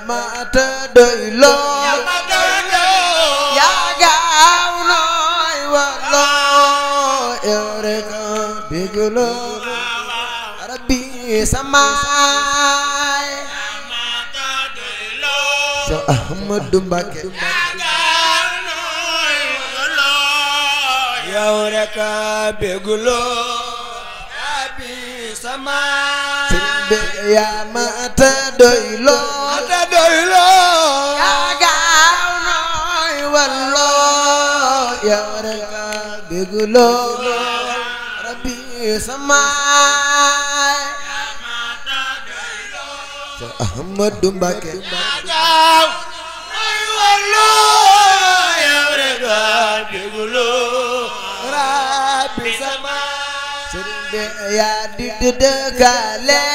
mata doylo ya gaaw nooy walo yow rek béglo rabbi samaay Cheikh Ahmadou Mbacké yow rek béglo rabbi samaay sëriñ bi yaa mata doylo yaa gaaw nooy walo yow rek béglo rabbi samaay Cheikh Ahmadou Mbacké gaaw nooy walo yow rek béglo rabbi samaay sëriñ bi yaa di dëkkale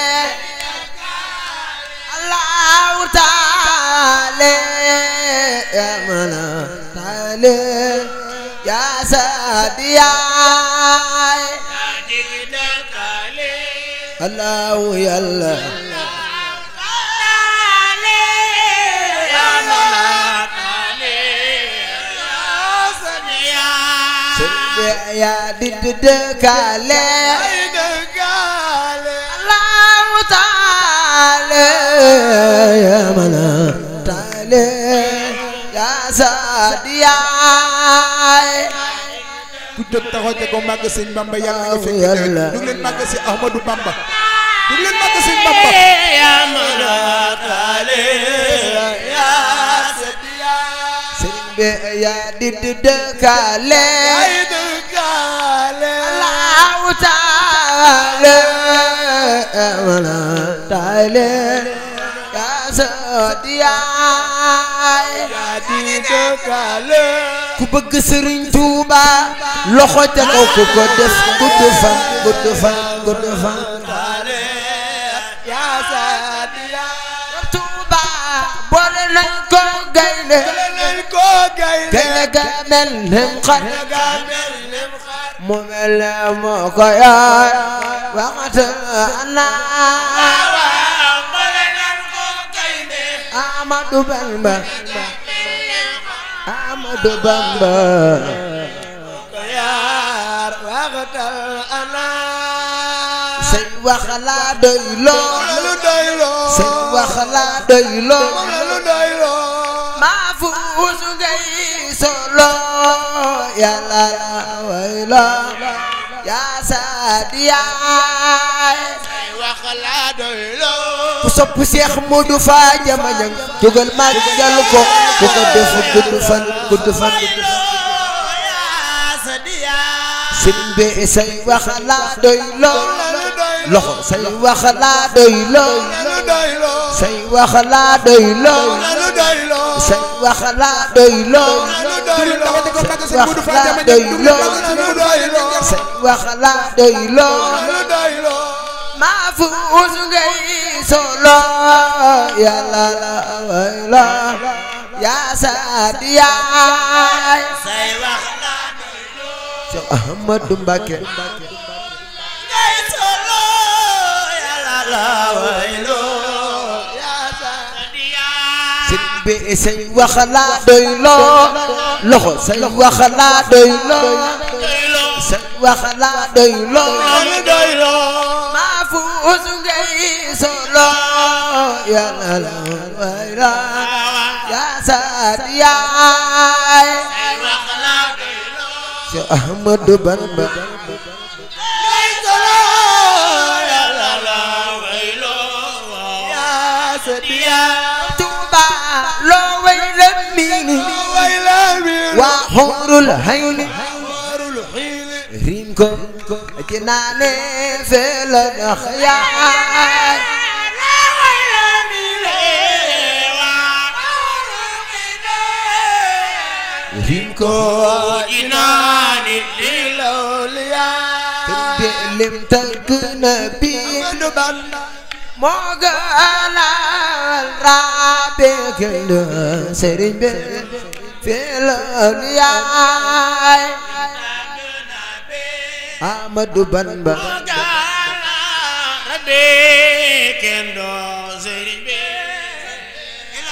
Allahu taala ya mana taala ya sadiyay Allahu yalla ya didekale Allahu taala ya mana taala ya sadiyay ku jóg taxaw te ko màgg Sëñ Bamba yàlla nga fekk du leen màgg si Ahmadou Bamba du leen màgg Sëñ Bamba ya mana taala ya sadiyay sëriñ bi ya didekale Allahu taala mana taala ya sadiyay ya didekale ku bëgg Sëriñ Tuuba loxo ca kaw ku ko def gudd fan ya sadiyay Tuuba boole nañ ko gaynde ga mel nim xar mu mel ne moo ko yaay waxata ana Ahmadou Bamba Ahmadou Bamba ko yaar waxata ana say wax la doylo say wax la doylo maa fuus ngay solo yàlla wayla yaa sadiyay say wax la doylo ku sopp Cheikh Modou Fa Jamañang jógal màggal ko ku ko def gudd fan yaa sadiyay sëriñ bi say wax la doylo loxo say wax la doylo say wax la doylo say wax la doylo say wax la doylo say wax la doylo maa fuus ngay solo yàlla la wayla yaa sadiyay say wax la doylo Cheikh Ahmadou Mbacké ngay solo yàlla la waylo be say wax la doylo loxo say wax la doylo say wax la doylo maa fuus ngay solo yàlla la wayla yaa sadiyay say wax la doylo Cheikh Ahmadou Bamba ngay solo yàlla la waylo yaa sadiyay loo way la miini waa xumrul hayni riin ko jinaane feela nax yaay riin ko jinaane lilaw yaay lim tagg na bi moo gënal raabe kenn sëriñ bi feelal yaay Ahmadou Bamba moo gënal raabe kenn sëriñ bi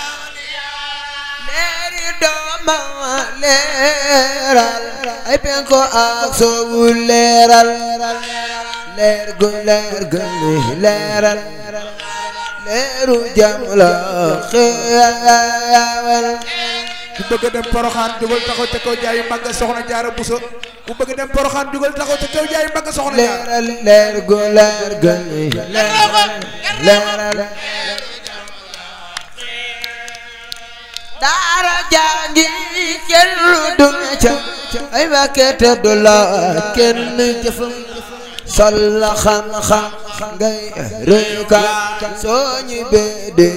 leeral ay penko ak soowu leeral leer gu leeral leeru jàmm la xeewal ku bëgg dem Poroxaan dugal taxaw ca kaw jaayu Màgga Soxna Jaara Buso ku bëgg dem Poroxaan dugal taxaw ca kaw jaayu Màgga Soxna Jaara leer gu leeral daara jàngi kenn du ne ca ay wakkete du la kenn jëfam sol la xam-xam ngay rëyka soo ñibbee de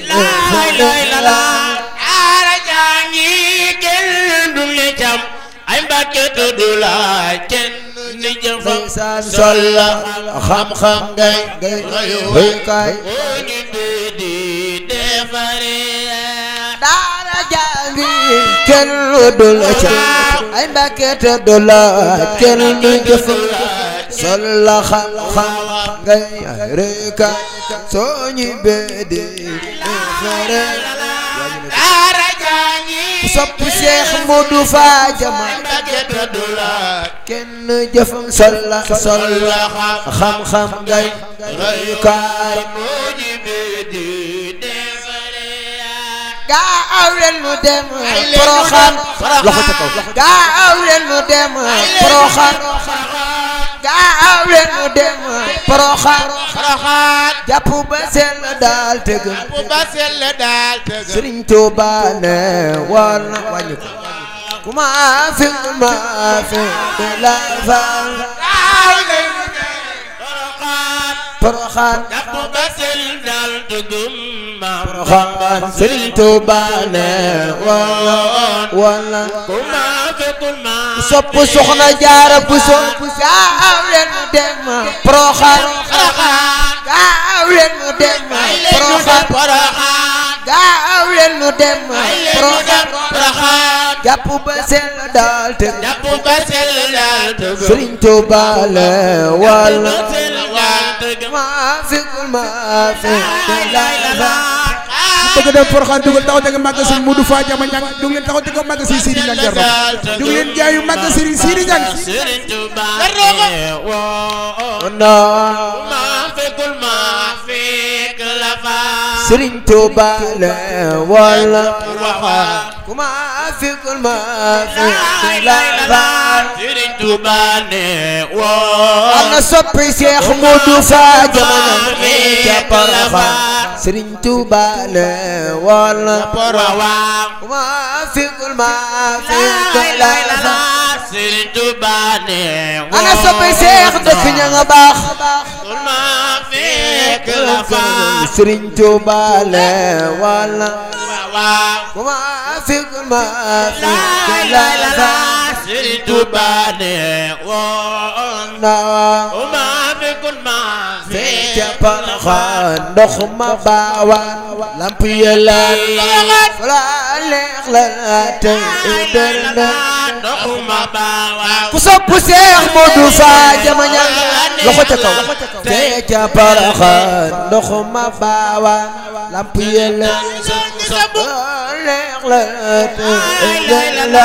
daara jàngi kenn du ne ca ay wakkete du la kenn jëfam sol la xam-xam ngay rëyka soo ñibbee de defare daara jàngi kenn du la ca ay mbàkkete du la kenn jëfam sol la xam-xam ngay rëyka soo ñibbee di defare daara jàngi sopp Seex Moodu Faa Jama mbàkkete du la kenn jëfam sol la xam-xam ngay rëyka gaaw leen nu dem Poroxaan loxo ca kaw gaaw leen nu dem Poroxaan gaaw leen nu dem Poroxaan jàpp ba sell daal tëgg Sëriñ Tuuba ne war na wàññi ko ku ma fi la faal Poroxaan Poroxaan Sëriñ Tuuba ne wala sopp Soxna Jaara Buso gaaw leen nu dem Poroxaan gaaw leen nu dem Poroxaan gaaw leen nu dem Poroxaan jàpp ba sell daal te Sëriñ Tuuba ne wala maa fi bëgg dem Poroxaan dugal taxaw ca Màgga Sëriñ Moodu Faa Jama ñang dug leen taxaw ca kaw Màgga Sëriñ Sidi Ñang jarno dug leen jaayu Màgga Sëriñ Sidi Ñang Sëriñ Tuuba le wala ku ma fikul ma fikul la Sëriñ Tuuba ne ana soppi Seex Moodu Faa Jama ca Poroxaan Sëriñ Tuuba le wala ku ma fikul ma fikul la Sëriñ Tuuba ne ana soppi Seex dëkk ña nga baax Sëriñ Tuuba le wala ku ma fikul ma fikul la Sëriñ Tuuba ne ca Poroxaan ndox ma baawaan lamp ya laal la leex la tey dërna ku sopp Seex Moodu Faa Jama ñang loxo ca kaw te ca Poroxaan ndox ma baawaan lamp ya laal leex la tey dërna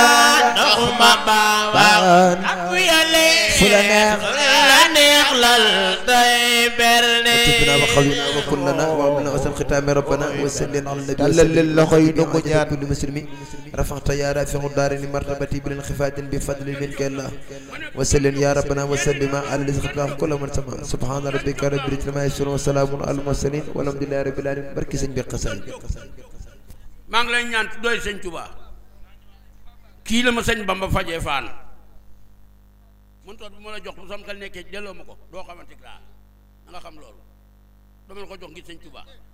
fu la neex lal day berne tubna wa khawina wa kullana wa amna wa sam khitami rabbana wa sallim ala nabi dalal lil loxo yi nu ko ñaan kulli muslimi rafa'ta ya rafi'u darini martabati bil khifatin bi fadli minka Allah wa sallim ya rabbana wa sallima ala rizqika kullu man sama subhana rabbika rabbil izzati amma yasifun wa salamun al mursalin walhamdulillahi rabbil alamin barki sëñ bi xasaay maa ngi lay ñaan doy sëñ Tuubaa kii la ma sëñ Bamba fajee faan mun toot bu ma la jox bu sam xel nekkee delloo ma ko doo xamante laa nga xam loolu dama la ko jox ngir sëñ Tuubaa